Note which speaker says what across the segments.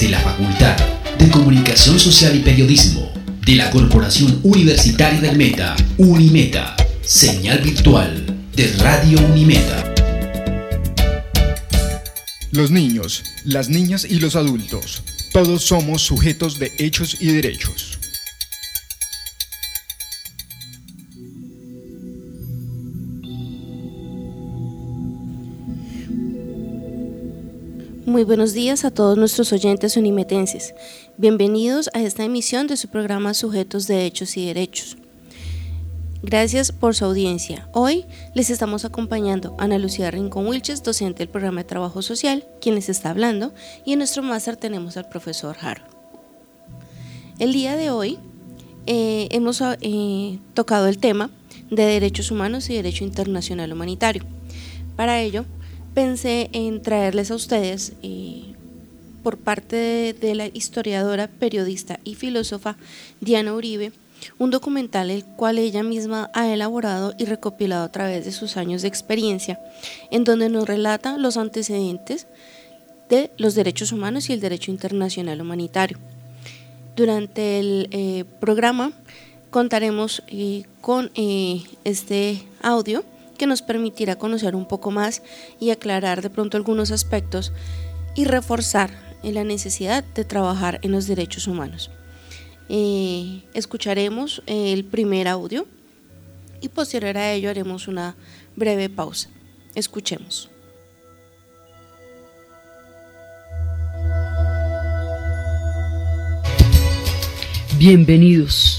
Speaker 1: desde la Facultad de Comunicación Social y Periodismo de la Corporación Universitaria del Meta, Unimeta, señal virtual de Radio Unimeta.
Speaker 2: Los niños, las niñas y los adultos, todos somos sujetos de hechos y derechos.
Speaker 3: Muy buenos días a todos nuestros oyentes unimetenses. Bienvenidos a esta emisión de su programa Sujetos de Hechos y Derechos. Gracias por su audiencia. Hoy les estamos acompañando Ana Lucía Rincón Wilches, docente del programa de Trabajo Social, quien les está hablando, y en nuestro máster tenemos al profesor Jaro. El día de hoy hemos tocado el tema de derechos humanos y derecho internacional humanitario. Para ello, pensé en traerles a ustedes, por parte de la historiadora, periodista y filósofa Diana Uribe, un documental el cual ella misma ha elaborado y recopilado a través de sus años de experiencia, en donde nos relata los antecedentes de los derechos humanos y el derecho internacional humanitario. Durante el programa contaremos con este audio que nos permitirá conocer un poco más y aclarar de pronto algunos aspectos y reforzar la necesidad de trabajar en los derechos humanos. Escucharemos el primer audio y posterior a ello haremos una breve pausa. Escuchemos.
Speaker 4: Bienvenidos.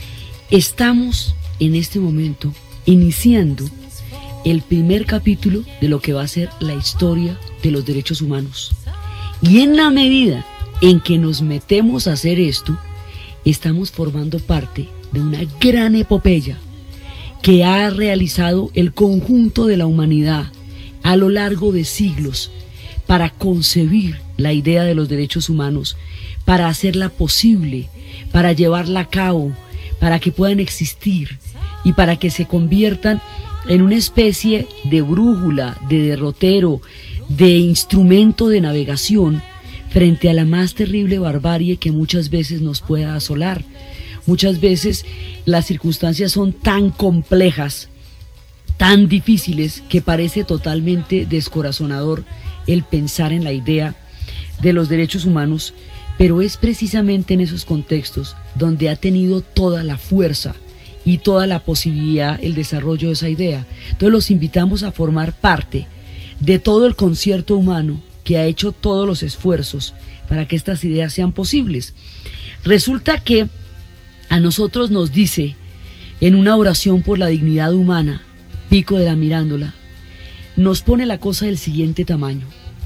Speaker 4: Estamos en este momento iniciando el primer capítulo de lo que va a ser la historia de los derechos humanos. Y en la medida en que nos metemos a hacer esto, estamos formando parte de una gran epopeya que ha realizado el conjunto de la humanidad a lo largo de siglos para concebir la idea de los derechos humanos, para hacerla posible, para llevarla a cabo, para que puedan existir y para que se conviertan en una especie de brújula, de derrotero, de instrumento de navegación frente a la más terrible barbarie que muchas veces nos pueda asolar. Muchas veces las circunstancias son tan complejas, tan difíciles, que parece totalmente descorazonador el pensar en la idea de los derechos humanos, pero es precisamente en esos contextos donde ha tenido toda la fuerza y toda la posibilidad el desarrollo de esa idea. Entonces los invitamos a formar parte de todo el concierto humano que ha hecho todos los esfuerzos para que estas ideas sean posibles. Resulta que a nosotros nos dice en una oración por la dignidad humana, Pico de la Mirándola, nos pone la cosa del siguiente tamaño.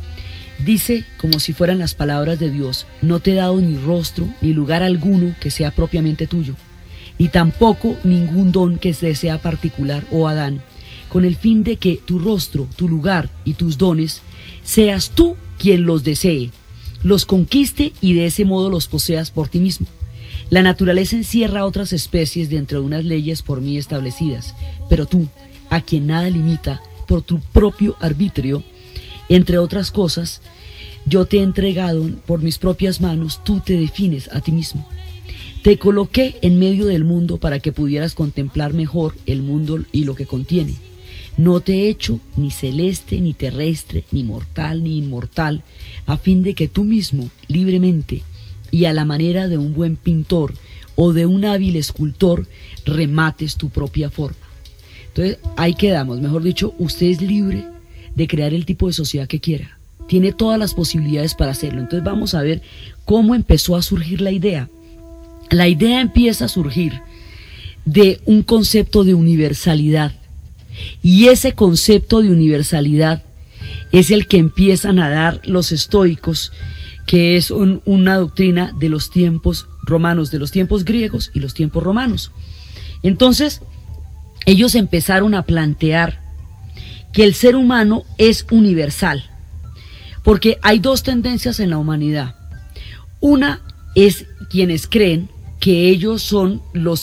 Speaker 4: Dice, como si fueran las palabras de Dios: no te he dado ni rostro ni lugar alguno que sea propiamente tuyo, ni tampoco ningún don que te sea particular, oh Adán, con el fin de que tu rostro, tu lugar y tus dones seas tú quien los desee, los conquiste y de ese modo los poseas por ti mismo. La naturaleza encierra a otras especies dentro de unas leyes por mí establecidas, pero tú, a quien nada limita, por tu propio arbitrio, entre otras cosas, yo te he entregado por mis propias manos, tú te defines a ti mismo. Te coloqué en medio del mundo para que pudieras contemplar mejor el mundo y lo que contiene. No te he hecho ni celeste, ni terrestre, ni mortal, ni inmortal, a fin de que tú mismo, libremente, y a la manera de un buen pintor o de un hábil escultor, remates tu propia forma. Entonces, ahí quedamos. Mejor dicho, usted es libre de crear el tipo de sociedad que quiera. Tiene todas las posibilidades para hacerlo. Entonces vamos a ver cómo empezó a surgir la idea. La idea empieza a surgir de un concepto de universalidad. Y ese concepto de universalidad es el que empiezan a dar los estoicos, que es una doctrina de los tiempos romanos, de los tiempos griegos y los tiempos romanos. Entonces, ellos empezaron a plantear que el ser humano es universal, porque hay dos tendencias en la humanidad. Una es quienes creen que ellos son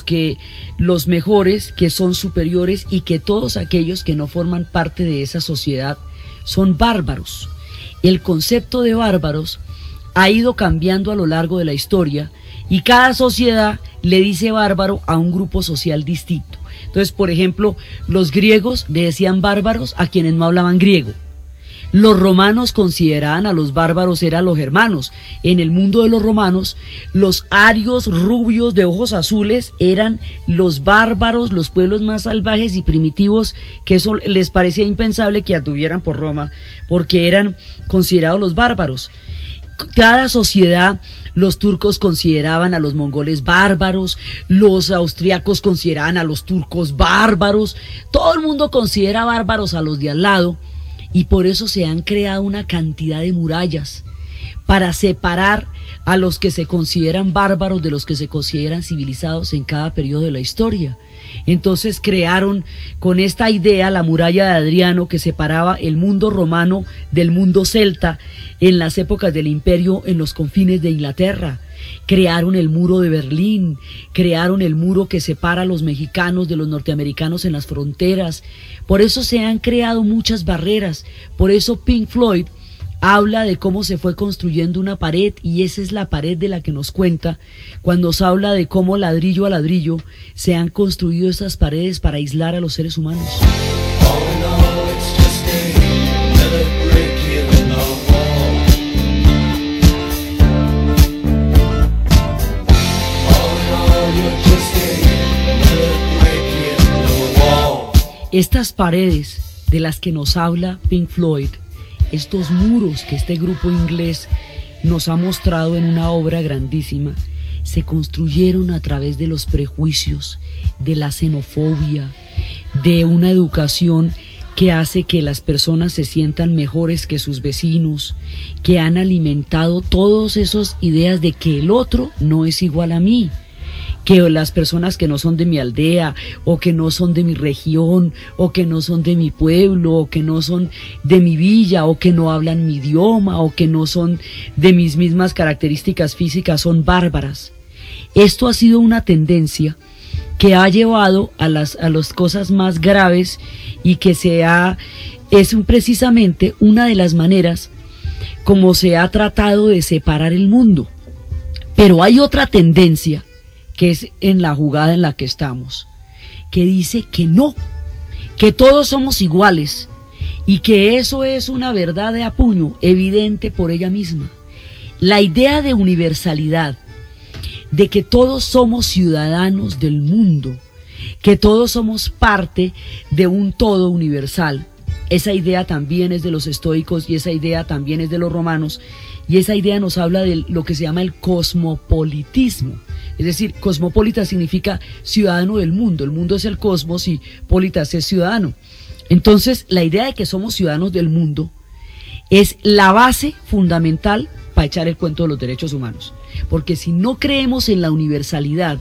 Speaker 4: los mejores, que son superiores, y que todos aquellos que no forman parte de esa sociedad son bárbaros. El concepto de bárbaros ha ido cambiando a lo largo de la historia y cada sociedad le dice bárbaro a un grupo social distinto. Entonces, por ejemplo, los griegos le decían bárbaros a quienes no hablaban griego. Los romanos consideraban a los bárbaros eran los germanos. En el mundo de los romanos, los arios rubios de ojos azules eran los bárbaros, los pueblos más salvajes y primitivos, que eso les parecía impensable que anduvieran por Roma, porque eran considerados los bárbaros. Cada sociedad, los turcos consideraban a los mongoles bárbaros, los austriacos consideraban a los turcos bárbaros, todo el mundo considera bárbaros a los de al lado. Y por eso se han creado una cantidad de murallas para separar a los que se consideran bárbaros de los que se consideran civilizados en cada periodo de la historia. Entonces crearon con esta idea la muralla de Adriano, que separaba el mundo romano del mundo celta en las épocas del imperio en los confines de Inglaterra. Crearon el muro de Berlín, crearon el muro que separa a los mexicanos de los norteamericanos en las fronteras. Por eso se han creado muchas barreras. Por eso Pink Floyd habla de cómo se fue construyendo una pared, y esa es la pared de la que nos cuenta cuando nos habla de cómo ladrillo a ladrillo se han construido esas paredes para aislar a los seres humanos. Estas paredes de las que nos habla Pink Floyd, estos muros que este grupo inglés nos ha mostrado en una obra grandísima, se construyeron a través de los prejuicios, de la xenofobia, de una educación que hace que las personas se sientan mejores que sus vecinos, que han alimentado todas esas ideas de que el otro no es igual a mí, que las personas que no son de mi aldea, o que no son de mi región, o que no son de mi pueblo, o que no son de mi villa, o que no hablan mi idioma, o que no son de mis mismas características físicas, son bárbaras. Esto ha sido una tendencia que ha llevado a las cosas más graves, y que es precisamente una de las maneras como se ha tratado de separar el mundo. Pero hay otra tendencia, que es en la jugada en la que estamos, que dice que no, que todos somos iguales, y que eso es una verdad de a puño, evidente por ella misma. La idea de universalidad, de que todos somos ciudadanos del mundo, que todos somos parte de un todo universal, esa idea también es de los estoicos, y esa idea también es de los romanos, y esa idea nos habla de lo que se llama el cosmopolitismo. Es decir, cosmopolita significa ciudadano del mundo. El mundo es el cosmos y politas es ciudadano. Entonces, la idea de que somos ciudadanos del mundo es la base fundamental para echar el cuento de los derechos humanos. Porque si no creemos en la universalidad,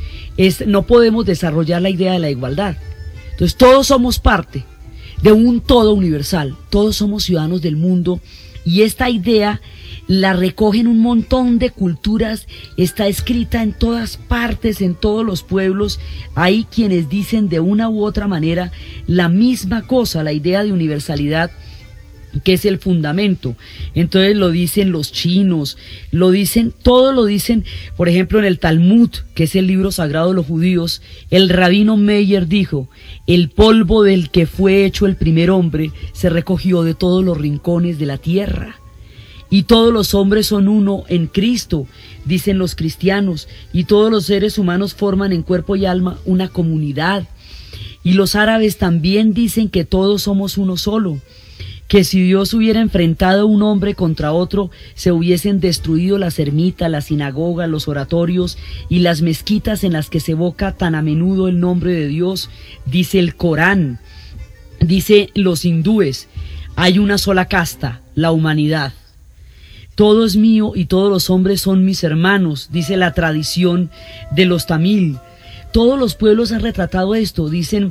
Speaker 4: no podemos desarrollar la idea de la igualdad. Entonces, todos somos parte de un todo universal. Todos somos ciudadanos del mundo, y esta idea la recogen un montón de culturas, está escrita en todas partes, en todos los pueblos. Hay quienes dicen de una u otra manera la misma cosa, la idea de universalidad, que es el fundamento. Entonces lo dicen los chinos, todos lo dicen. Por ejemplo, en el Talmud, que es el libro sagrado de los judíos, el rabino Meyer dijo: el polvo del que fue hecho el primer hombre se recogió de todos los rincones de la tierra. Y todos los hombres son uno en Cristo, dicen los cristianos, y todos los seres humanos forman en cuerpo y alma una comunidad. Y los árabes también dicen que todos somos uno solo, que si Dios hubiera enfrentado un hombre contra otro, se hubiesen destruido las ermitas, las sinagogas, los oratorios y las mezquitas en las que se evoca tan a menudo el nombre de Dios, dice el Corán. Dice los hindúes: hay una sola casta, la humanidad. Todo es mío y todos los hombres son mis hermanos, dice la tradición de los tamil. Todos los pueblos han retratado esto, dicen,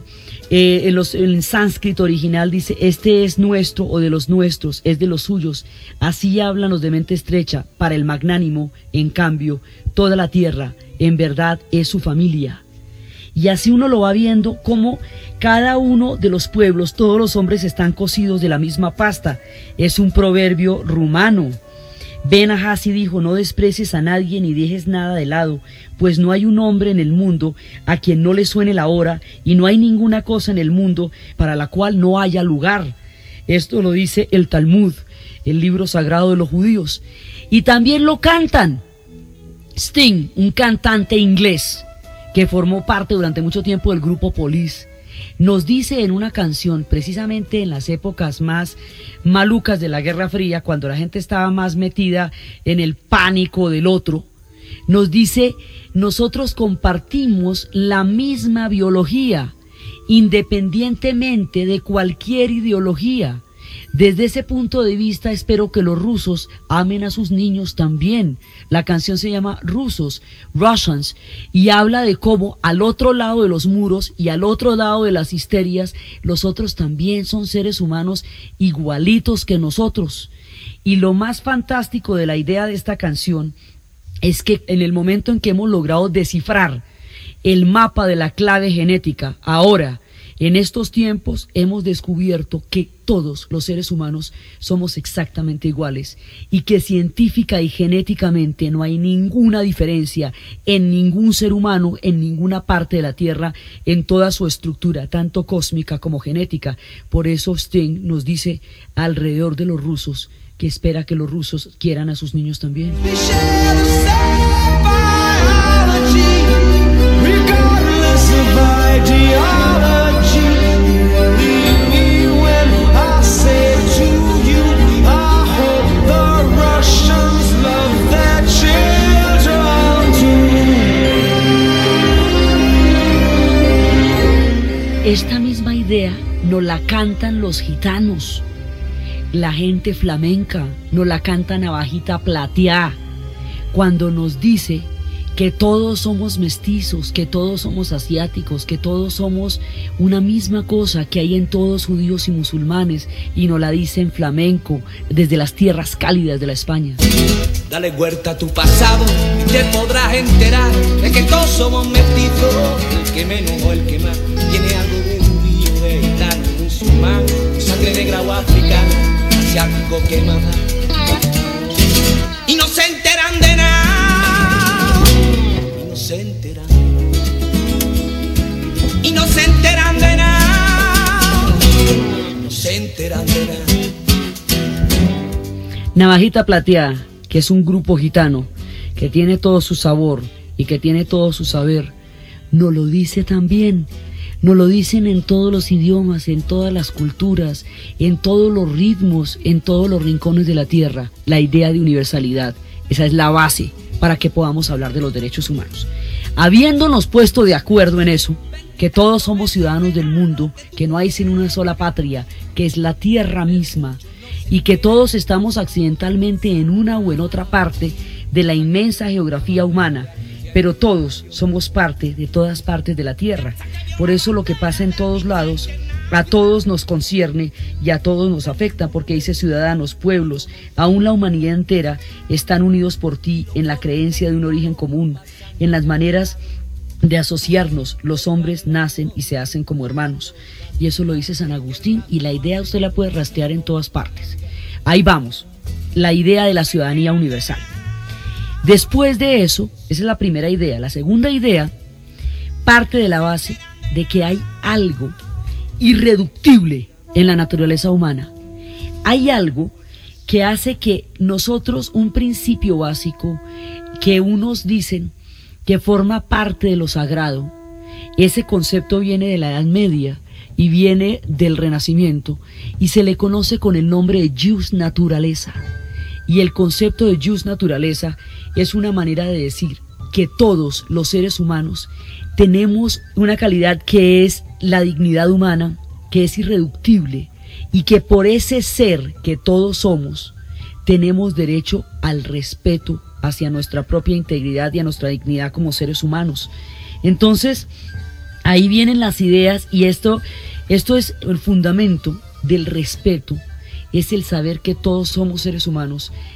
Speaker 4: en sánscrito original dice: este es nuestro, o de los nuestros, es de los suyos. Así hablan los de mente estrecha. Para el magnánimo, en cambio, toda la tierra, en verdad, es su familia. Y así uno lo va viendo, como cada uno de los pueblos, todos los hombres están cocidos de la misma pasta. Es un proverbio rumano. Ben Ahasi dijo: no desprecies a nadie ni dejes nada de lado, pues no hay un hombre en el mundo a quien no le suene la hora, y no hay ninguna cosa en el mundo para la cual no haya lugar. Esto lo dice el Talmud, el libro sagrado de los judíos. Y también lo cantan. Sting, un cantante inglés que formó parte durante mucho tiempo del grupo Police, nos dice en una canción, precisamente en las épocas más malucas de la Guerra Fría, cuando la gente estaba más metida en el pánico del otro, nos dice: nosotros compartimos la misma biología, independientemente de cualquier ideología. Desde ese punto de vista espero que los rusos amen a sus niños también. La canción se llama Rusos, Russians, y habla de cómo al otro lado de los muros y al otro lado de las histerias, los otros también son seres humanos igualitos que nosotros. Y lo más fantástico de la idea de esta canción es que en el momento en que hemos logrado descifrar el mapa de la clave genética, ahora, en estos tiempos, hemos descubierto que todos los seres humanos somos exactamente iguales y que científica y genéticamente no hay ninguna diferencia en ningún ser humano, en ninguna parte de la Tierra, en toda su estructura, tanto cósmica como genética. Por eso Sting nos dice alrededor de los rusos que espera que los rusos quieran a sus niños también. Esta misma idea nos la cantan los gitanos, la gente flamenca, nos la canta Navajita Plateada, cuando nos dice que todos somos mestizos, que todos somos asiáticos, que todos somos una misma cosa que hay en todos judíos y musulmanes, y nos la dice en flamenco desde las tierras cálidas de la España.
Speaker 5: Dale vuelta a tu pasado y te podrás enterar de que todos somos mestizos, el que menos o el que más tiene algo de judío, de gitano, musulmán, sangre negra o africana, asiático que más da. Y no se enteran de nada, y no se enteran, y no se enteran de nada, no se enteran de nada.
Speaker 4: Navajita Plateada, que es un grupo gitano que tiene todo su sabor y que tiene todo su saber, nos lo dice también. Nos lo dicen en todos los idiomas, en todas las culturas, en todos los ritmos, en todos los rincones de la tierra. La idea de universalidad, esa es la base para que podamos hablar de los derechos humanos. Habiéndonos puesto de acuerdo en eso, que todos somos ciudadanos del mundo, que no hay sino una sola patria, que es la tierra misma, y que todos estamos accidentalmente en una o en otra parte de la inmensa geografía humana, pero todos somos parte de todas partes de la tierra. Por eso lo que pasa en todos lados, a todos nos concierne y a todos nos afecta, porque dice ciudadanos, pueblos, aún la humanidad entera están unidos por ti en la creencia de un origen común, en las maneras de asociarnos. Los hombres nacen y se hacen como hermanos. Y eso lo dice San Agustín, y la idea usted la puede rastrear en todas partes. Ahí vamos, la idea de la ciudadanía universal. Después de eso, esa es la primera idea. La segunda idea parte de la base de que hay algo irreductible en la naturaleza humana. Hay algo que hace que nosotros, un principio básico que unos dicen que forma parte de lo sagrado, ese concepto viene de la Edad Media y viene del Renacimiento y se le conoce con el nombre de jus naturaleza. Y el concepto de jus naturaleza es una manera de decir que todos los seres humanos tenemos una calidad que es la dignidad humana, que es irreductible, y que por ese ser que todos somos tenemos derecho al respeto hacia nuestra propia integridad y a nuestra dignidad como seres humanos. Entonces, ahí vienen las ideas, y esto es el fundamento del respeto, es el saber que todos somos seres humanos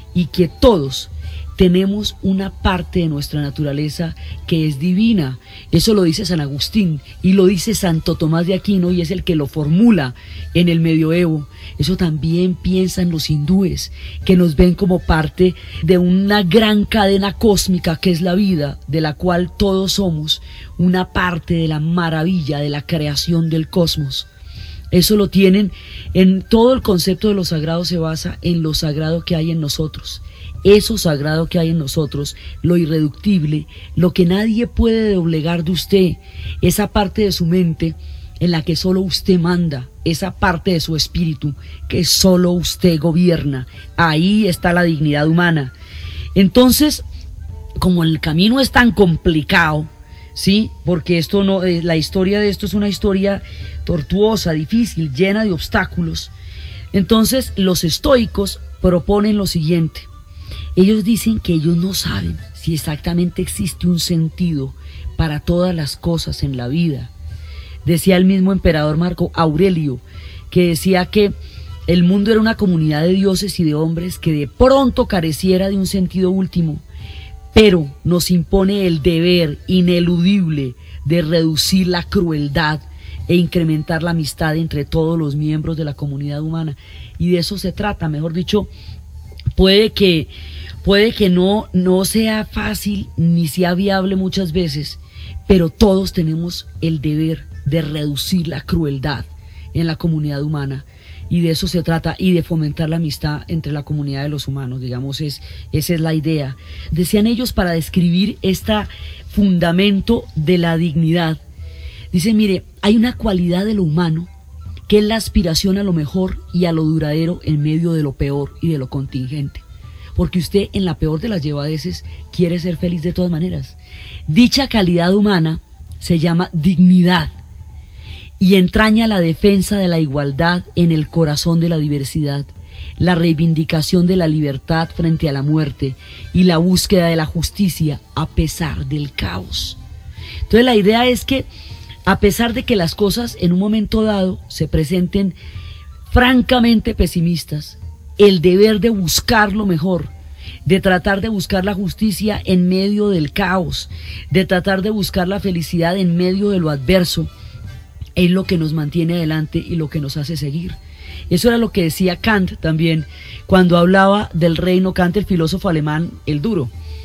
Speaker 4: y que todos tenemos una parte de nuestra naturaleza que es divina. Eso lo dice San Agustín y lo dice Santo Tomás de Aquino, y es el que lo formula en el medioevo. Eso también piensan los hindúes, que nos ven como parte de una gran cadena cósmica que es la vida, de la cual todos somos una parte de la maravilla de la creación del cosmos. Eso lo tienen en todo el concepto de lo sagrado, se basa en lo sagrado que hay en nosotros. Eso sagrado que hay en nosotros, lo irreductible, lo que nadie puede doblegar de usted, esa parte de su mente en la que solo usted manda, esa parte de su espíritu que solo usted gobierna. Ahí está la dignidad humana. Entonces, como el camino es tan complicado, ¿sí? Porque esto no, la historia de esto es una historia tortuosa, difícil, llena de obstáculos. Entonces, los estoicos proponen lo siguiente. Ellos dicen que ellos no saben si exactamente existe un sentido para todas las cosas en la vida. Decía el mismo emperador Marco Aurelio, que decía que el mundo era una comunidad de dioses y de hombres que de pronto careciera de un sentido último, pero nos impone el deber ineludible de reducir la crueldad e incrementar la amistad entre todos los miembros de la comunidad humana. Y de eso se trata, mejor dicho, puede que no sea fácil ni sea viable muchas veces, pero todos tenemos el deber de reducir la crueldad en la comunidad humana, y de eso se trata, y de fomentar la amistad entre la comunidad de los humanos, digamos, esa es la idea. Decían ellos, para describir este fundamento de la dignidad, dicen, mire, hay una cualidad de lo humano que es la aspiración a lo mejor y a lo duradero en medio de lo peor y de lo contingente. Porque usted en la peor de las llevadeces quiere ser feliz de todas maneras. Dicha calidad humana se llama dignidad y entraña la defensa de la igualdad en el corazón de la diversidad, la reivindicación de la libertad frente a la muerte y la búsqueda de la justicia a pesar del caos. Entonces la idea es que a pesar de que las cosas en un momento dado se presenten francamente pesimistas, el deber de buscar lo mejor, de tratar de buscar la justicia en medio del caos, de tratar de buscar la felicidad en medio de lo adverso, es lo que nos mantiene adelante y lo que nos hace seguir. Eso era lo que decía Kant también cuando hablaba del reino. Kant, el filósofo alemán, el duro.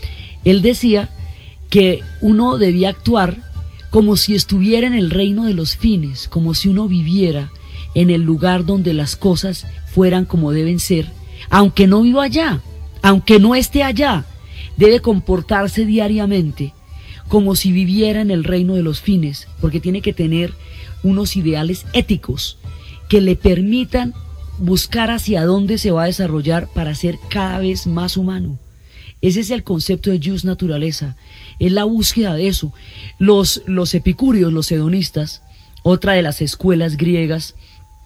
Speaker 4: Él decía que uno debía actuar como si estuviera en el reino de los fines, como si uno viviera en el lugar donde las cosas fueran como deben ser, aunque no viva allá, aunque no esté allá, debe comportarse diariamente como si viviera en el reino de los fines, porque tiene que tener unos ideales éticos que le permitan buscar hacia dónde se va a desarrollar para ser cada vez más humano. Ese es el concepto de jus naturaleza, es la búsqueda de eso. Los epicúreos, los hedonistas, otra de las escuelas griegas,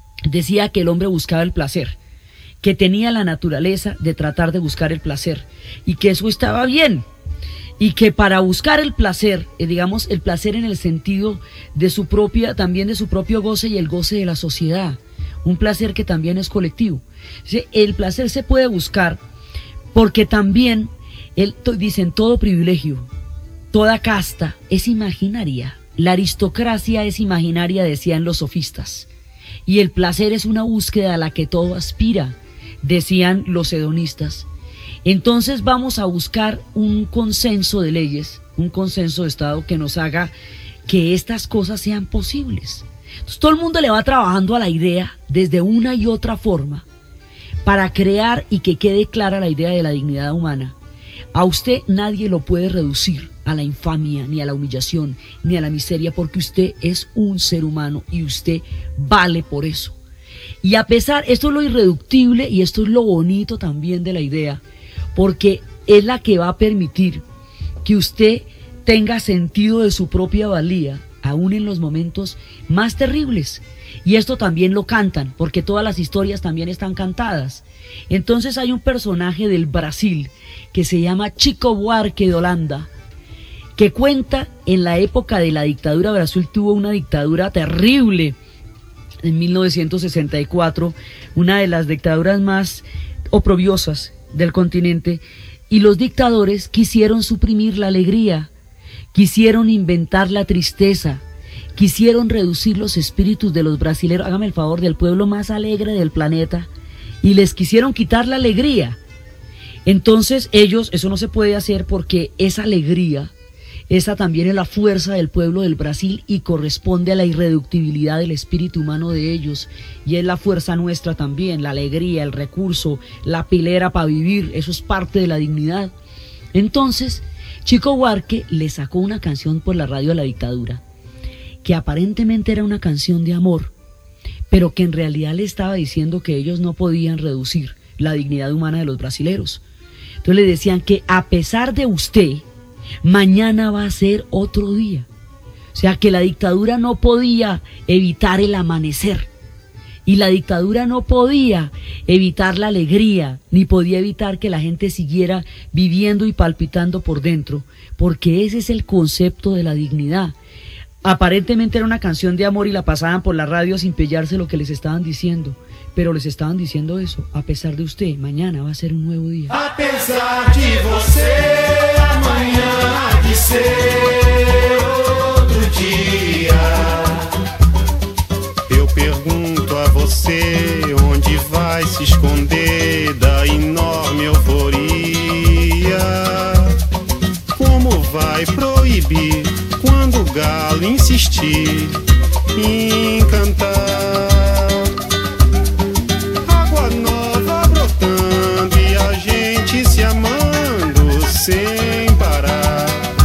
Speaker 4: decía que el hombre buscaba el placer, que tenía la naturaleza de tratar de buscar el placer y que eso estaba bien, y que para buscar el placer, digamos el placer en el sentido de su propia, también de su propio goce y el goce de la sociedad, un placer que también es colectivo. El placer se puede buscar porque también, dicen, todo privilegio, toda casta es imaginaria, la aristocracia es imaginaria, decían los sofistas, y el placer es una búsqueda a la que todo aspira, decían los hedonistas. Entonces vamos a buscar un consenso de leyes, un consenso de Estado que nos haga que estas cosas sean posibles. Entonces todo el mundo le va trabajando a la idea desde una y otra forma para crear y que quede clara la idea de la dignidad humana. A usted nadie lo puede reducir a la infamia, ni a la humillación, ni a la miseria, porque usted es un ser humano y usted vale por eso. Y a pesar, esto es lo irreductible y esto es lo bonito también de la idea, porque es la que va a permitir que usted tenga sentido de su propia valía, aún en los momentos más terribles. Y esto también lo cantan, porque todas las historias también están cantadas. Entonces hay un personaje del Brasil que se llama Chico Buarque de Holanda, que cuenta en la época de la dictadura. Brasil tuvo una dictadura terrible en 1964, una de las dictaduras más oprobiosas del continente, y los dictadores quisieron suprimir la alegría, quisieron inventar la tristeza, quisieron reducir los espíritus de los brasileros, hágame el favor, del pueblo más alegre del planeta, y les quisieron quitar la alegría. Entonces ellos, eso no se puede hacer porque esa alegría, esa también es la fuerza del pueblo del Brasil y corresponde a la irreductibilidad del espíritu humano de ellos, y es la fuerza nuestra también, la alegría, el recurso, la pilera para vivir, eso es parte de la dignidad. Entonces Chico Buarque le sacó una canción por la radio a la dictadura, que aparentemente era una canción de amor, pero que en realidad le estaba diciendo que ellos no podían reducir la dignidad humana de los brasileros. Entonces le decían que a pesar de usted, mañana va a ser otro día. O sea, que la dictadura no podía evitar el amanecer, y la dictadura no podía evitar la alegría, ni podía evitar que la gente siguiera viviendo y palpitando por dentro, porque ese es el concepto de la dignidad. Aparentemente era una canción de amor y la pasaban por la radio sin pillarse lo que les estaban diciendo, pero les estaban diciendo eso: a pesar de usted, mañana va a ser un nuevo día.
Speaker 6: A pesar de você, amanhã há de ser outro dia. Eu pergunto a você, onde vai se esconder da enorme euforia? Como vai proibir quando o galo insistir em cantar? Água nova brotando e a gente se amando sem parar.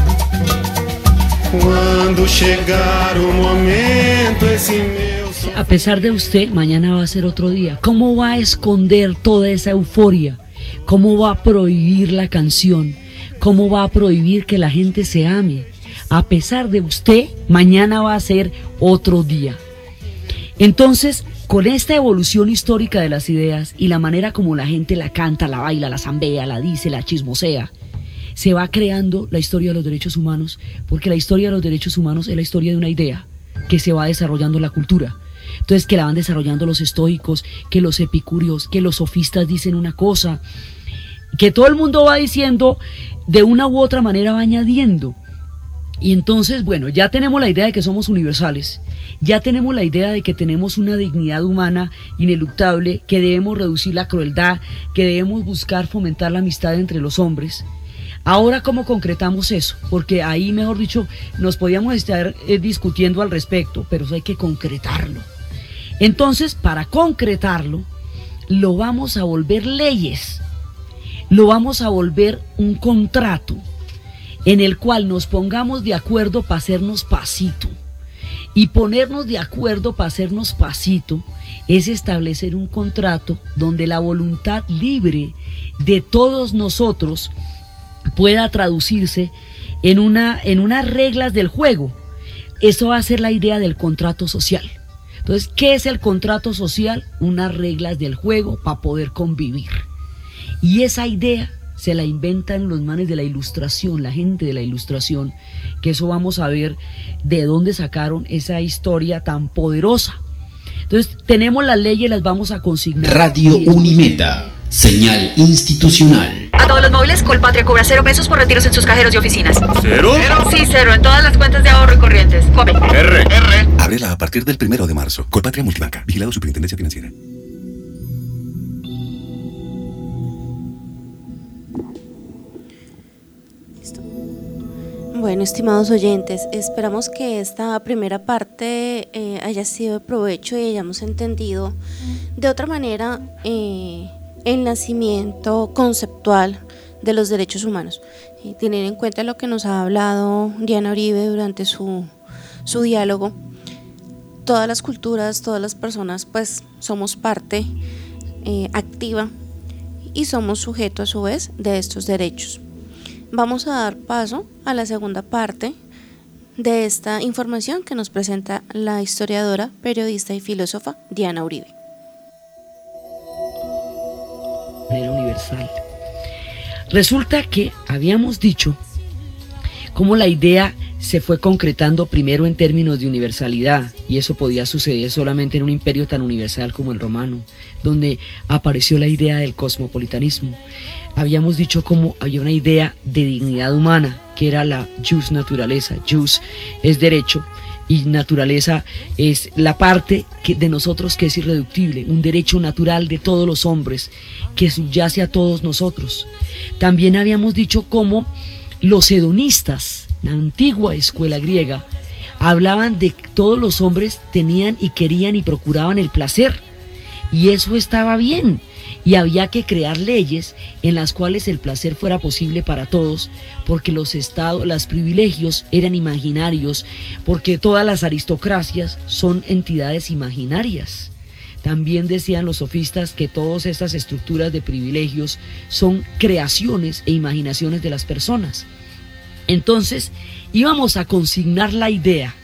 Speaker 6: Quando chegar o momento, esse meu...
Speaker 4: A pesar de usted, mañana va a ser otro día. ¿Cómo va a esconder toda esa euforia? ¿Cómo va a prohibir la canción? ¿Cómo va a prohibir que la gente se ame? A pesar de usted, mañana va a ser otro día. Entonces, con esta evolución histórica de las ideas y la manera como la gente la canta, la baila, la zambea, la dice, la chismosea, se va creando la historia de los derechos humanos, porque la historia de los derechos humanos es la historia de una idea que se va desarrollando en la cultura. Entonces, que la van desarrollando los estoicos, que los epicúreos, que los sofistas dicen una cosa, que todo el mundo va diciendo, de una u otra manera va añadiendo. Y entonces, bueno, ya tenemos la idea de que somos universales, ya tenemos la idea de que tenemos una dignidad humana ineluctable, que debemos reducir la crueldad, que debemos buscar fomentar la amistad entre los hombres. Ahora, ¿cómo concretamos eso? Porque ahí, mejor dicho, nos podíamos estar discutiendo al respecto, pero eso hay que concretarlo. Entonces, para concretarlo, lo vamos a volver leyes, lo vamos a volver un contrato en el cual nos pongamos de acuerdo para hacernos pasito. Y ponernos de acuerdo para hacernos pasito es establecer un contrato donde la voluntad libre de todos nosotros pueda traducirse en unas reglas del juego. Eso va a ser la idea del contrato social. Entonces, ¿qué es el contrato social? Unas reglas del juego para poder convivir. Y esa idea se la inventan los manes de la ilustración, la gente de la ilustración, que eso vamos a ver de dónde sacaron esa historia tan poderosa. Entonces, tenemos las leyes, las vamos a consignar.
Speaker 1: Radio Unimeta, señal institucional.
Speaker 7: A todos los móviles, Colpatria cobra 0 pesos por retiros en sus cajeros y oficinas.
Speaker 8: ¿Cero?
Speaker 7: Sí, 0 en todas las cuentas de ahorro y corrientes. Come.
Speaker 8: R.
Speaker 9: Ábrela a partir del 1 de marzo. Colpatria Multibanca. Vigilado Superintendencia Financiera.
Speaker 3: Bueno, estimados oyentes, esperamos que esta primera parte haya sido de provecho y hayamos entendido de otra manera el nacimiento conceptual de los derechos humanos. Tener en cuenta lo que nos ha hablado Diana Uribe durante su diálogo. Todas las culturas, todas las personas, pues somos parte activa y somos sujetos a su vez de estos derechos. Vamos a dar paso a la segunda parte de esta información que nos presenta la historiadora, periodista y filósofa Diana Uribe.
Speaker 4: Universal. Resulta que habíamos dicho cómo la idea se fue concretando primero en términos de universalidad, y eso podía suceder solamente en un imperio tan universal como el romano, donde apareció la idea del cosmopolitanismo. Habíamos dicho cómo había una idea de dignidad humana, que era la jus naturaleza. Jus es derecho y naturaleza es la parte de nosotros que es irreductible, un derecho natural de todos los hombres que subyace a todos nosotros. También habíamos dicho cómo los hedonistas, la antigua escuela griega, hablaban de que todos los hombres tenían y querían y procuraban el placer, y eso estaba bien, y había que crear leyes en las cuales el placer fuera posible para todos, porque los privilegios eran imaginarios, porque todas las aristocracias son entidades imaginarias. También decían los sofistas que todas estas estructuras de privilegios son creaciones e imaginaciones de las personas. Entonces íbamos a consignar la idea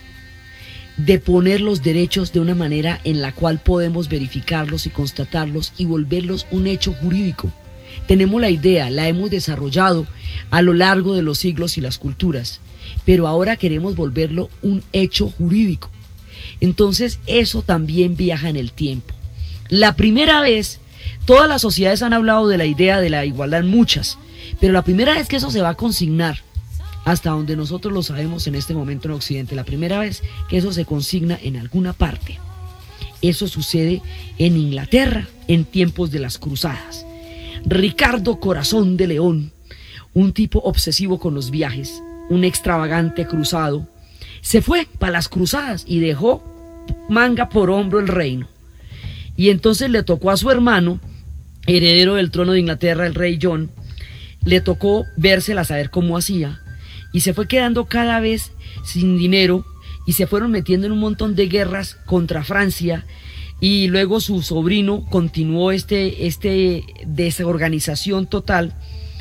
Speaker 4: de poner los derechos de una manera en la cual podemos verificarlos y constatarlos y volverlos un hecho jurídico. Tenemos la idea, la hemos desarrollado a lo largo de los siglos y las culturas, pero ahora queremos volverlo un hecho jurídico. Entonces eso también viaja en el tiempo. La primera vez, todas las sociedades han hablado de la idea de la igualdad, muchas, pero la primera vez que eso se va a consignar, hasta donde nosotros lo sabemos en este momento en Occidente, la primera vez que eso se consigna en alguna parte, eso sucede en Inglaterra en tiempos de las cruzadas. Ricardo Corazón de León, un tipo obsesivo con los viajes, un extravagante cruzado, se fue para las cruzadas y dejó manga por hombro el reino. Y entonces le tocó a su hermano, heredero del trono de Inglaterra, el rey John, le tocó vérsela, saber cómo hacía, y se fue quedando cada vez sin dinero y se fueron metiendo en un montón de guerras contra Francia, y luego su sobrino continuó este desorganización total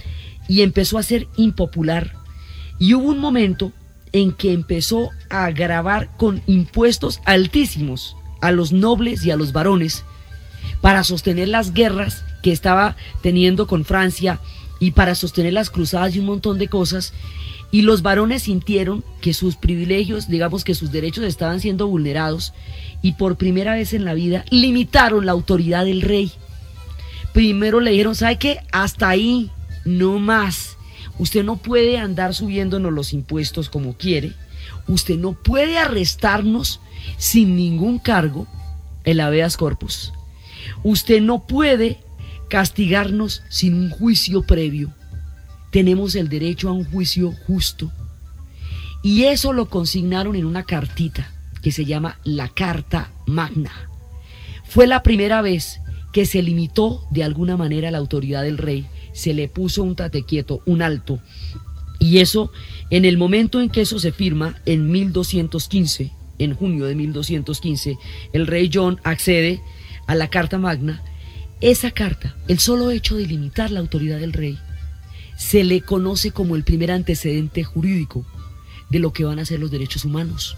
Speaker 4: y empezó a ser impopular, y hubo un momento en que empezó a gravar con impuestos altísimos a los nobles y a los varones para sostener las guerras que estaba teniendo con Francia y para sostener las cruzadas y un montón de cosas. Y los varones sintieron que sus privilegios, digamos que sus derechos estaban siendo vulnerados, y por primera vez en la vida limitaron la autoridad del rey. Primero le dijeron, ¿sabe qué? Hasta ahí, no más. Usted no puede andar subiéndonos los impuestos como quiere. Usted no puede arrestarnos sin ningún cargo, el habeas corpus. Usted no puede castigarnos sin un juicio previo. Tenemos el derecho a un juicio justo. Y eso lo consignaron en una cartita que se llama la Carta Magna. Fue la primera vez que se limitó de alguna manera la autoridad del rey, se le puso un tate quieto, un alto. Y eso, en el momento en que eso se firma, en 1215, en junio de 1215, el rey John accede a la Carta Magna. Esa carta, el solo hecho de limitar la autoridad del rey, se le conoce como el primer antecedente jurídico de lo que van a ser los derechos humanos.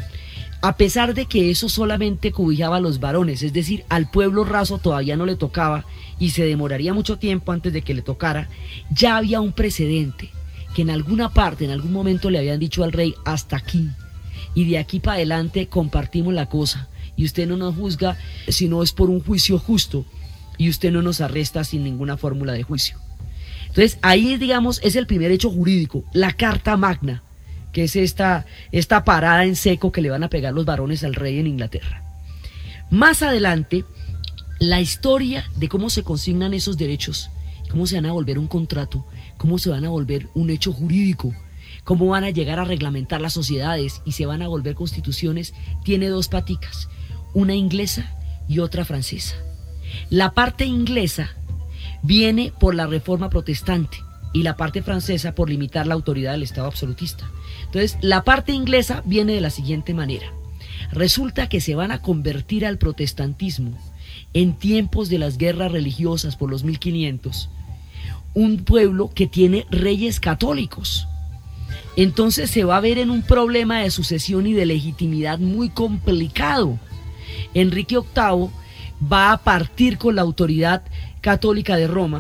Speaker 4: A pesar de que eso solamente cobijaba a los varones, es decir, al pueblo raso todavía no le tocaba y se demoraría mucho tiempo antes de que le tocara, ya había un precedente que en alguna parte, en algún momento le habían dicho al rey, hasta aquí, y de aquí para adelante compartimos la cosa, y usted no nos juzga si no es por un juicio justo, y usted no nos arresta sin ninguna fórmula de juicio. Entonces ahí, digamos, es el primer hecho jurídico, la Carta Magna, que es esta parada en seco que le van a pegar los varones al rey en Inglaterra. Más adelante, la historia de cómo se consignan esos derechos, cómo se van a volver un contrato, cómo se van a volver un hecho jurídico, cómo van a llegar a reglamentar las sociedades y se van a volver constituciones, tiene dos paticas, una inglesa y otra francesa. La parte inglesa viene por la reforma protestante y la parte francesa por limitar la autoridad del Estado absolutista. Entonces, la parte inglesa viene de la siguiente manera. Resulta que se van a convertir al protestantismo en tiempos de las guerras religiosas por los 1500, un pueblo que tiene reyes católicos. Entonces se va a ver en un problema de sucesión y de legitimidad muy complicado. Enrique VIII va a partir con la autoridad católica de Roma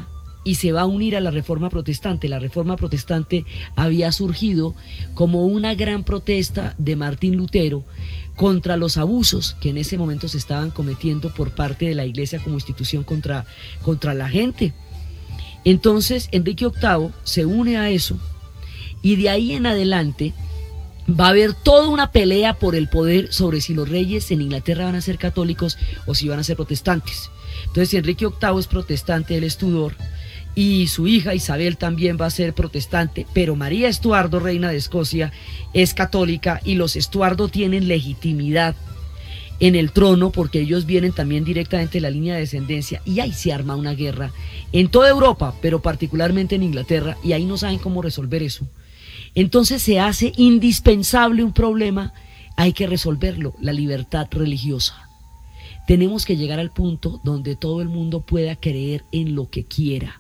Speaker 4: y se va a unir a la Reforma Protestante. La Reforma Protestante había surgido como una gran protesta de Martín Lutero contra los abusos que en ese momento se estaban cometiendo por parte de la Iglesia como institución contra la gente. Entonces Enrique VIII se une a eso, y de ahí en adelante va a haber toda una pelea por el poder sobre si los reyes en Inglaterra van a ser católicos o si van a ser protestantes. Entonces Enrique VIII es protestante, él es Tudor, y su hija Isabel también va a ser protestante, pero María Estuardo, reina de Escocia, es católica, y los Estuardo tienen legitimidad en el trono porque ellos vienen también directamente de la línea de descendencia, y ahí se arma una guerra en toda Europa, pero particularmente en Inglaterra, y ahí no saben cómo resolver eso. Entonces se hace indispensable un problema, hay que resolverlo: la libertad religiosa. Tenemos que llegar al punto donde todo el mundo pueda creer en lo que quiera.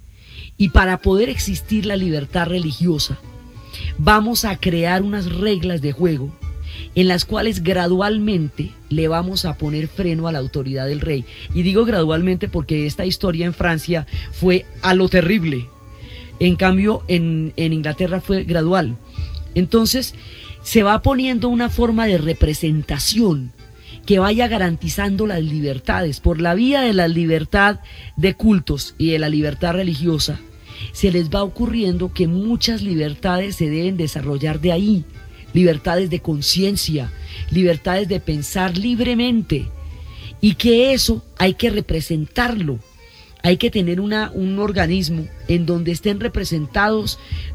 Speaker 4: Y para poder existir la libertad religiosa, vamos a crear unas reglas de juego en las cuales gradualmente le vamos a poner freno a la autoridad del rey. Y digo gradualmente porque esta historia en Francia fue a lo terrible. En cambio, en Inglaterra fue gradual. Entonces, se va poniendo una forma de representación que vaya garantizando las libertades. Por la vía de la libertad de cultos y de la libertad religiosa, se les va ocurriendo que muchas libertades se deben desarrollar de ahí. Libertades de conciencia, libertades de pensar libremente, y que eso hay que representarlo. Hay que tener un organismo en donde estén representados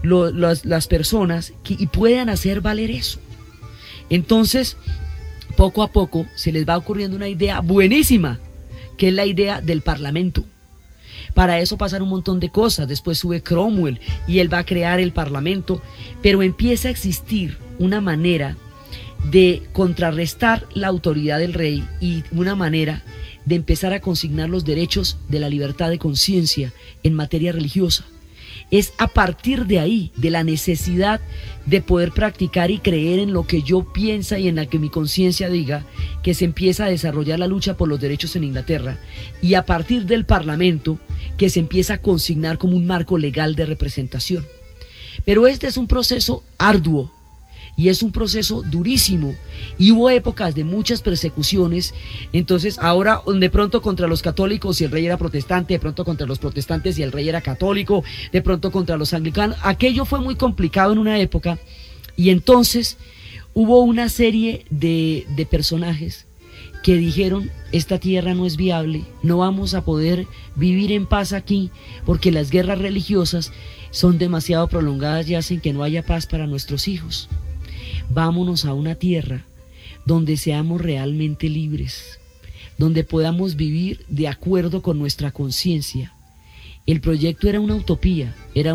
Speaker 4: las personas y puedan hacer valer eso. Entonces, poco a poco se les va ocurriendo una idea buenísima, que es la idea del parlamento. Para eso pasan un montón de cosas. Después sube Cromwell y él va a crear el parlamento, pero empieza a existir una manera de contrarrestar la autoridad del rey y una manera de empezar a consignar los derechos de la libertad de conciencia en materia religiosa. Es a partir de ahí, de la necesidad de poder practicar y creer en lo que yo piensa y en la que mi conciencia diga, que se empieza a desarrollar la lucha por los derechos en Inglaterra, y a partir del parlamento que se empieza a consignar como un marco legal de representación. Pero este es un proceso arduo y es un proceso durísimo, y hubo épocas de muchas persecuciones. Entonces ahora de pronto contra los católicos y el rey era protestante, de pronto contra los protestantes y el rey era católico, de pronto contra los anglicanos. Aquello fue muy complicado en una época, y entonces hubo una serie de personajes que dijeron: esta tierra no es viable, no vamos a poder vivir en paz aquí, porque las guerras religiosas son demasiado prolongadas y hacen que no haya paz para nuestros hijos. Vámonos a una tierra donde seamos realmente libres, donde podamos vivir de acuerdo con nuestra conciencia. El proyecto era una utopía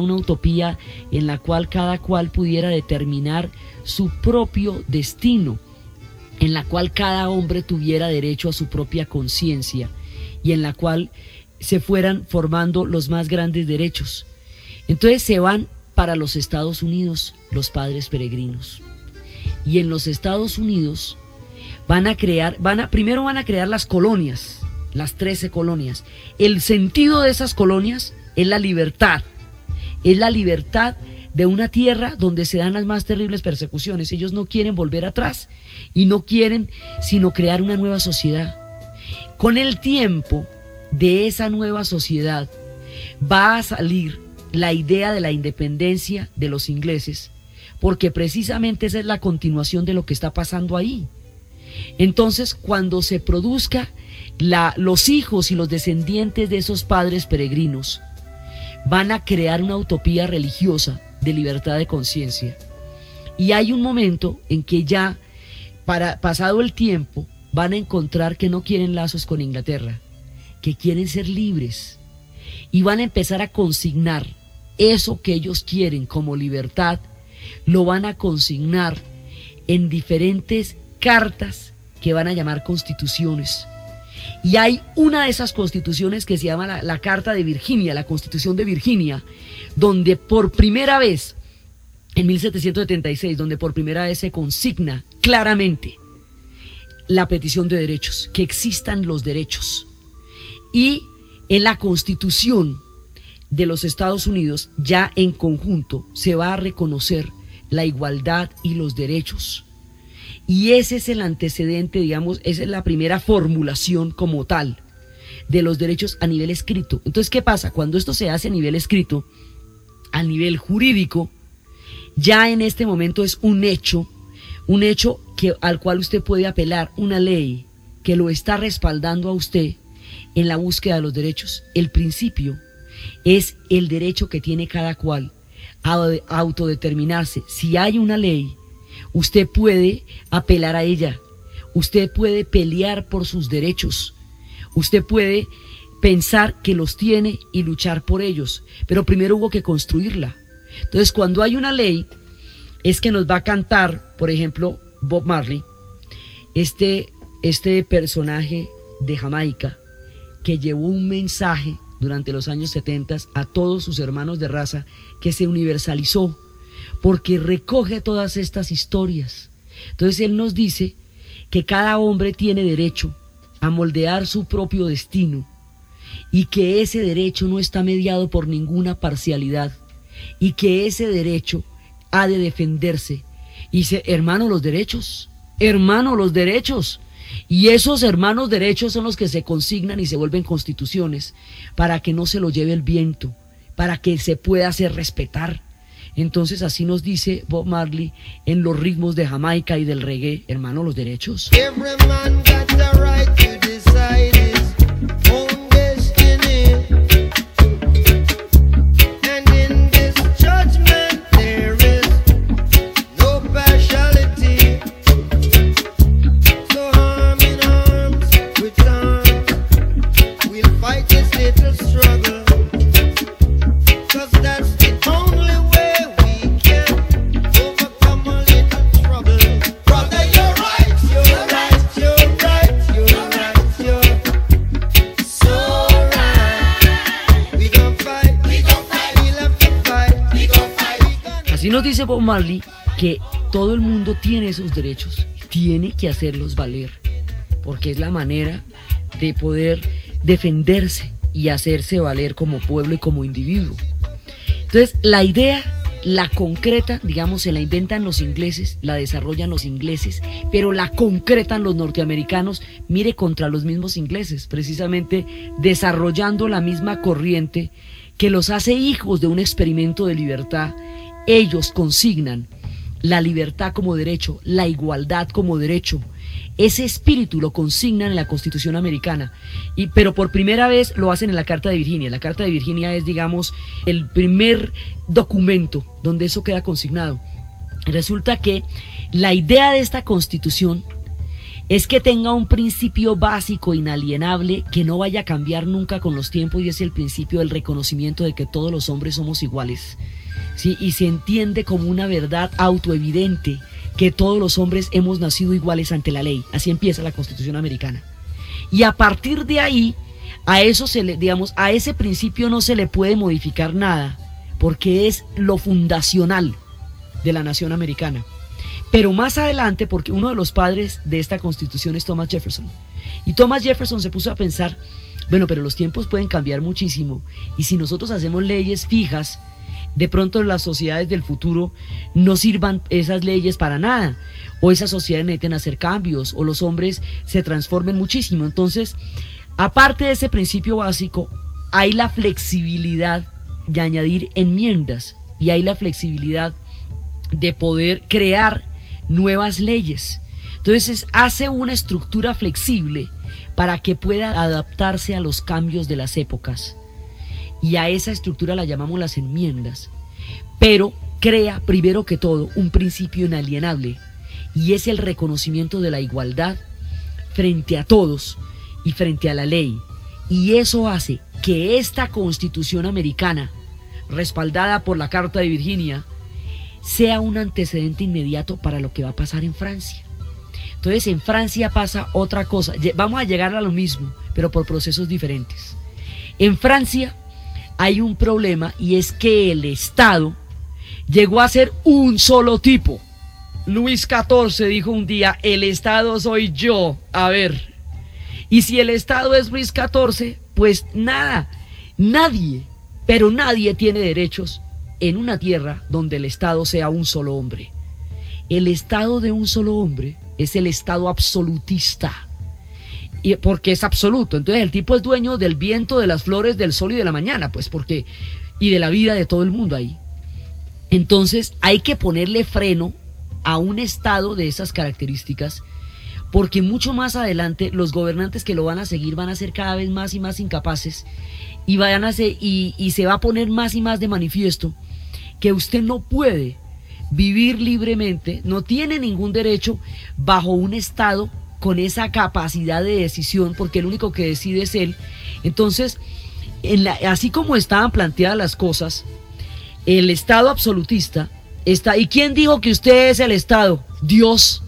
Speaker 4: en la cual cada cual pudiera determinar su propio destino, en la cual cada hombre tuviera derecho a su propia conciencia y en la cual se fueran formando los más grandes derechos. Entonces se van para los Estados Unidos los padres peregrinos. Y en los Estados Unidos primero van a crear las colonias, las 13 colonias. El sentido de esas colonias es la libertad de una tierra donde se dan las más terribles persecuciones. Ellos no quieren volver atrás y no quieren sino crear una nueva sociedad. Con el tiempo de esa nueva sociedad va a salir la idea de la independencia de los ingleses, porque precisamente esa es la continuación de lo que está pasando ahí. Entonces, cuando se produzca los hijos y los descendientes de esos padres peregrinos van a crear una utopía religiosa de libertad de conciencia. Y hay un momento en que ya, pasado el tiempo, van a encontrar que no quieren lazos con Inglaterra, que quieren ser libres, y van a empezar a consignar eso que ellos quieren como libertad, lo van a consignar en diferentes cartas que van a llamar constituciones. Y hay una de esas constituciones que se llama la Carta de Virginia, la Constitución de Virginia, donde por primera vez, en 1776, donde por primera vez se consigna claramente la petición de derechos, que existan los derechos. Y en la Constitución de los Estados Unidos, ya en conjunto se va a reconocer la igualdad y los derechos. Y ese es el antecedente, digamos, esa es la primera formulación como tal de los derechos a nivel escrito. Entonces, ¿qué pasa? Cuando esto se hace a nivel escrito, a nivel jurídico, ya en este momento es un hecho al cual usted puede apelar, una ley que lo está respaldando a usted en la búsqueda de los derechos. El principio es el derecho que tiene cada cual a autodeterminarse. Si hay una ley, usted puede apelar a ella, usted puede pelear por sus derechos, usted puede pensar que los tiene y luchar por ellos, pero primero hubo que construirla. Entonces, cuando hay una ley, es que nos va a cantar, por ejemplo, Bob Marley, este personaje de Jamaica, que llevó un mensaje durante los años 70 a todos sus hermanos de raza, que se universalizó, porque recoge todas estas historias. Entonces él nos dice que cada hombre tiene derecho a moldear su propio destino, y que ese derecho no está mediado por ninguna parcialidad, y que ese derecho ha de defenderse. Y dice, hermano, los derechos, y esos hermanos derechos son los que se consignan y se vuelven constituciones, para que no se lo lleve el viento, para que se pueda hacer respetar. Entonces así nos dice Bob Marley en los ritmos de Jamaica y del reggae, hermano, los derechos.
Speaker 8: Every man got the right to decide his own destiny. And in this judgment there is no partiality. So arm in arms with arms, we'll fight this little struggle. 'Cause that's the only way we can overcome a little trouble. Brother, you're right, you're right, you're right, you're right, you're so right. We gon' fight, we'll have to fight, we gon' fight.
Speaker 4: Así nos dice Bob Marley que todo el mundo tiene esos derechos, tiene que hacerlos valer, porque es la manera de poder defenderse y hacerse valer como pueblo y como individuo. Entonces, la idea, la concreta, digamos, se la inventan los ingleses, la desarrollan los ingleses, pero la concretan los norteamericanos, mire, contra los mismos ingleses, precisamente desarrollando la misma corriente que los hace hijos de un experimento de libertad. Ellos consignan la libertad como derecho, la igualdad como derecho. Ese espíritu lo consignan en la Constitución americana, pero por primera vez lo hacen en la Carta de Virginia. La Carta de Virginia es, digamos, el primer documento donde eso queda consignado. Resulta que la idea de esta Constitución es que tenga un principio básico, inalienable, que no vaya a cambiar nunca con los tiempos, y es el principio del reconocimiento de que todos los hombres somos iguales, ¿sí? Y se entiende como una verdad autoevidente que todos los hombres hemos nacido iguales ante la ley. Así empieza la Constitución americana. Y a partir de ahí, a eso a ese principio no se le puede modificar nada, porque es lo fundacional de la nación americana. Pero más adelante, porque uno de los padres de esta Constitución es Thomas Jefferson, y Thomas Jefferson se puso a pensar, bueno, pero los tiempos pueden cambiar muchísimo, y si nosotros hacemos leyes fijas, de pronto las sociedades del futuro no sirvan esas leyes para nada, o esas sociedades necesitan hacer cambios, o los hombres se transformen muchísimo. Entonces, aparte de ese principio básico, hay la flexibilidad de añadir enmiendas, y hay la flexibilidad de poder crear nuevas leyes. Entonces hace una estructura flexible para que pueda adaptarse a los cambios de las épocas, y a esa estructura la llamamos las enmiendas, pero crea primero que todo un principio inalienable, y es el reconocimiento de la igualdad frente a todos y frente a la ley. Y eso hace que esta Constitución americana, respaldada por la Carta de Virginia, sea un antecedente inmediato para lo que va a pasar en Francia. Entonces en Francia pasa otra cosa, vamos a llegar a lo mismo, pero por procesos diferentes. En Francia hay un problema, y es que el Estado llegó a ser un solo tipo. Luis XIV dijo un día, el Estado soy yo. A ver, y si el Estado es Luis XIV, pues nada, nadie, pero nadie tiene derechos en una tierra donde el Estado sea un solo hombre. El Estado de un solo hombre es el Estado absolutista, y porque es absoluto. Entonces el tipo es dueño del viento, de las flores, del sol y de la mañana, pues porque, y de la vida de todo el mundo ahí. Entonces hay que ponerle freno a un Estado de esas características, porque mucho más adelante los gobernantes que lo van a seguir van a ser cada vez más y más incapaces, y se va a poner más y más de manifiesto que usted no puede vivir libremente, no tiene ningún derecho bajo un Estado con esa capacidad de decisión, porque el único que decide es él. Entonces, así como estaban planteadas las cosas, el Estado absolutista está. ¿Y quién dijo que usted es el Estado? Dios.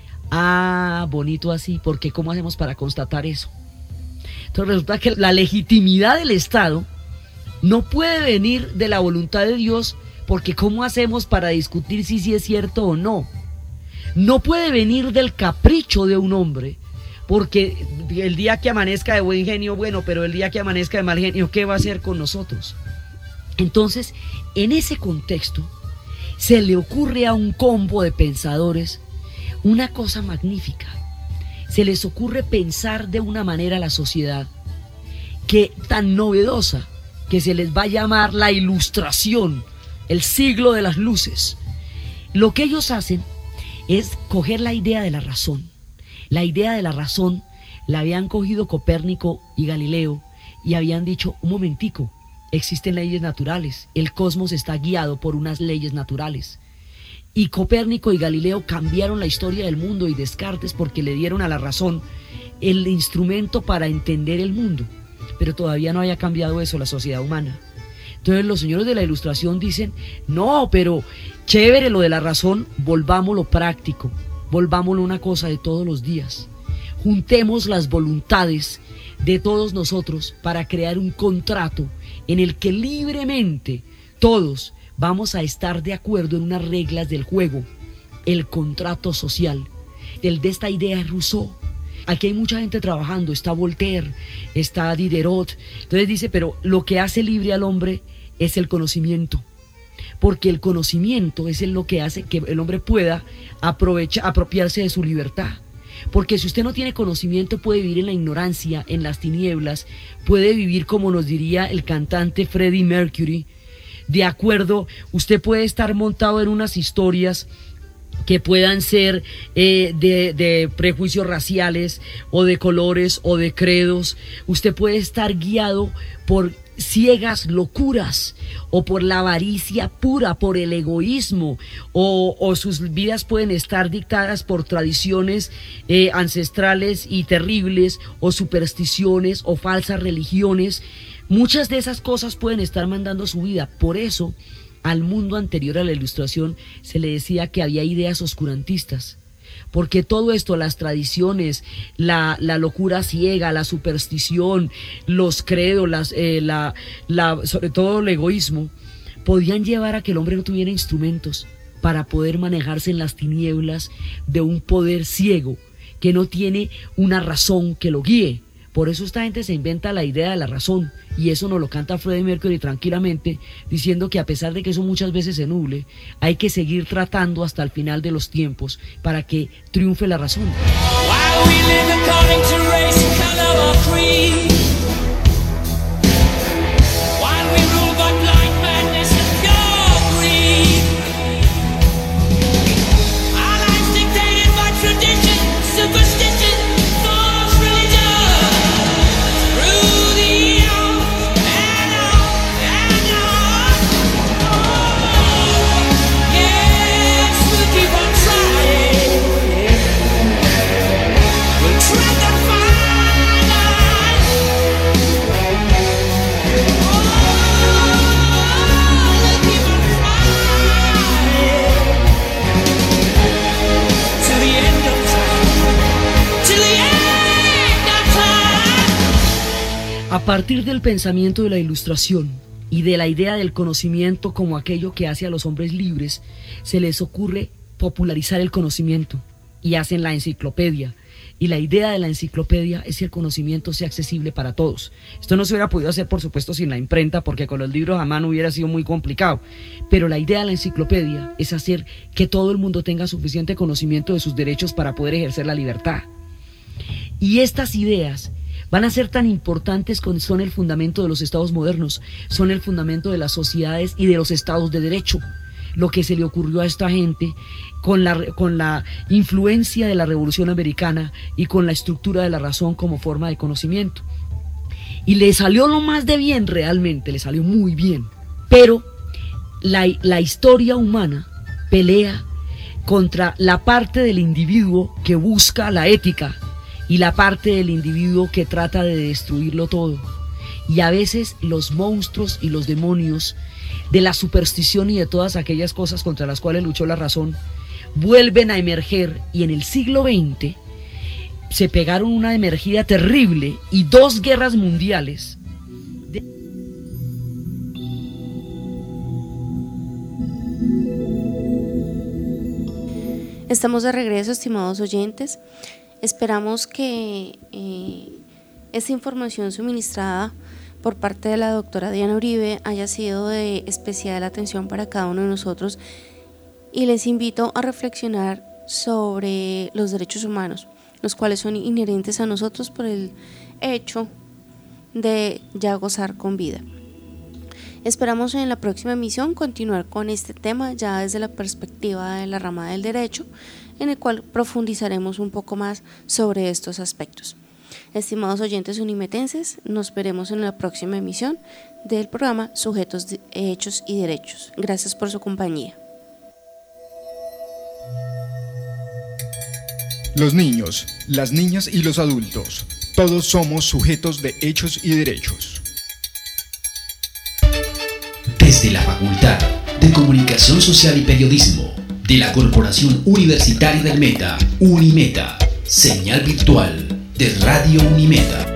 Speaker 4: Ah, bonito así, porque ¿cómo hacemos para constatar eso? Entonces resulta que la legitimidad del Estado no puede venir de la voluntad de Dios, porque ¿cómo hacemos para discutir si es cierto o no? No puede venir del capricho de un hombre, porque el día que amanezca de buen genio, bueno, pero el día que amanezca de mal genio, ¿qué va a hacer con nosotros? Entonces, en ese contexto, se le ocurre a un combo de pensadores una cosa magnífica. Se les ocurre pensar de una manera la sociedad que tan novedosa que se les va a llamar la Ilustración, el siglo de las luces. Lo que ellos hacen es coger la idea de la razón. La idea de la razón la habían cogido Copérnico y Galileo y habían dicho, un momentico, existen leyes naturales, el cosmos está guiado por unas leyes naturales. Y Copérnico y Galileo cambiaron la historia del mundo, y Descartes porque le dieron a la razón el instrumento para entender el mundo. Pero todavía no había cambiado eso la sociedad humana. Entonces los señores de la Ilustración dicen, no, pero chévere lo de la razón, volvámoslo práctico, volvámoslo una cosa de todos los días. Juntemos las voluntades de todos nosotros para crear un contrato en el que libremente todos vamos a estar de acuerdo en unas reglas del juego, el contrato social. El de esta idea es Rousseau. Aquí hay mucha gente trabajando, está Voltaire, está Diderot. Entonces dice, pero lo que hace libre al hombre es el conocimiento, porque el conocimiento es lo que hace que el hombre pueda apropiarse de su libertad. Porque si usted no tiene conocimiento, puede vivir en la ignorancia, en las tinieblas, puede vivir como nos diría el cantante Freddie Mercury. De acuerdo, usted puede estar montado en unas historias que puedan ser de prejuicios raciales o de colores o de credos. Usted puede estar guiado por ciegas locuras o por la avaricia pura, por el egoísmo, o sus vidas pueden estar dictadas por tradiciones ancestrales y terribles, o supersticiones o falsas religiones. Muchas de esas cosas pueden estar mandando su vida. Por eso al mundo anterior a la Ilustración se le decía que había ideas oscurantistas, porque todo esto, las tradiciones, la locura ciega, la superstición, los credos, sobre todo el egoísmo, podían llevar a que el hombre no tuviera instrumentos para poder manejarse en las tinieblas de un poder ciego que no tiene una razón que lo guíe. Por eso esta gente se inventa la idea de la razón, y eso nos lo canta Freddie Mercury tranquilamente, diciendo que a pesar de que eso muchas veces se nuble, hay que seguir tratando hasta el final de los tiempos para que triunfe la razón. A partir del pensamiento de la Ilustración y de la idea del conocimiento como aquello que hace a los hombres libres, se les ocurre popularizar el conocimiento, y hacen la enciclopedia, Y la idea de la enciclopedia es que el conocimiento sea accesible para todos. Esto no se hubiera podido hacer, por supuesto, sin la imprenta, porque con los libros a mano hubiera sido muy complicado. Pero la idea de la enciclopedia es hacer que todo el mundo tenga suficiente conocimiento de sus derechos para poder ejercer la libertad. Y estas ideas van a ser tan importantes como son el fundamento de los estados modernos, son el fundamento de las sociedades y de los estados de derecho. Lo que se le ocurrió a esta gente con la influencia de la Revolución Americana y con la estructura de la razón como forma de conocimiento. Y le salió lo más de bien realmente, le salió muy bien. Pero la historia humana pelea contra la parte del individuo que busca la ética y la parte del individuo que trata de destruirlo todo. Y a veces los monstruos y los demonios de la superstición y de todas aquellas cosas contra las cuales luchó la razón vuelven a emerger, y en el siglo XX se pegaron una emergida terrible y 2 guerras mundiales.
Speaker 3: Estamos de regreso, estimados oyentes. Esperamos que esta información suministrada por parte de la doctora Diana Uribe haya sido de especial atención para cada uno de nosotros, y les invito a reflexionar sobre los derechos humanos, los cuales son inherentes a nosotros por el hecho de ya gozar con vida. Esperamos en la próxima emisión continuar con este tema ya desde la perspectiva de la rama del derecho, en el cual profundizaremos un poco más sobre estos aspectos. Estimados oyentes unimetenses, nos veremos en la próxima emisión del programa Sujetos de Hechos y Derechos. Gracias por su compañía.
Speaker 2: Los niños, las niñas y los adultos, todos somos sujetos de hechos y derechos.
Speaker 1: Desde la Facultad de Comunicación Social y Periodismo de la Corporación Universitaria del Meta, Unimeta, señal virtual de Radio Unimeta.